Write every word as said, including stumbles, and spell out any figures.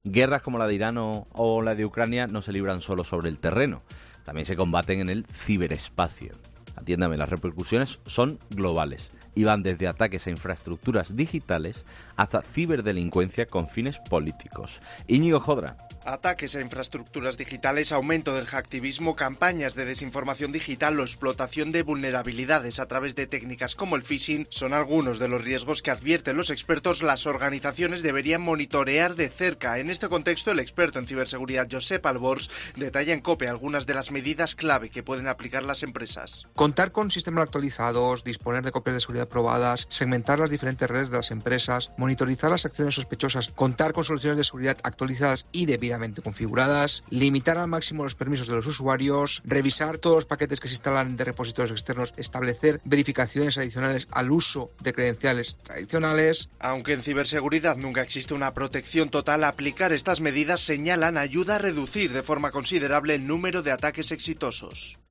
Guerras como la de Irán o, o la de Ucrania no se libran solo sobre el terreno, también se combaten en el ciberespacio. Atiéndame, las repercusiones son globales y van desde ataques a infraestructuras digitales hasta ciberdelincuencia con fines políticos. Íñigo Jodra. Ataques a infraestructuras digitales, aumento del hacktivismo, campañas de desinformación digital o explotación de vulnerabilidades a través de técnicas como el phishing son algunos de los riesgos que advierten los expertos las organizaciones deberían monitorear de cerca. En este contexto, el experto en ciberseguridad Josep Albors detalla en COPE algunas de las medidas clave que pueden aplicar las empresas. Contar con sistemas actualizados, disponer de copias de seguridad probadas, segmentar las diferentes redes de las empresas, monitorizar las acciones sospechosas, contar con soluciones de seguridad actualizadas y debidamente configuradas, limitar al máximo los permisos de los usuarios, revisar todos los paquetes que se instalan de repositorios externos, establecer verificaciones adicionales al uso de credenciales tradicionales. Aunque en ciberseguridad nunca existe una protección total, aplicar estas medidas, señalan, ayuda a reducir de forma considerable el número de ataques exitosos.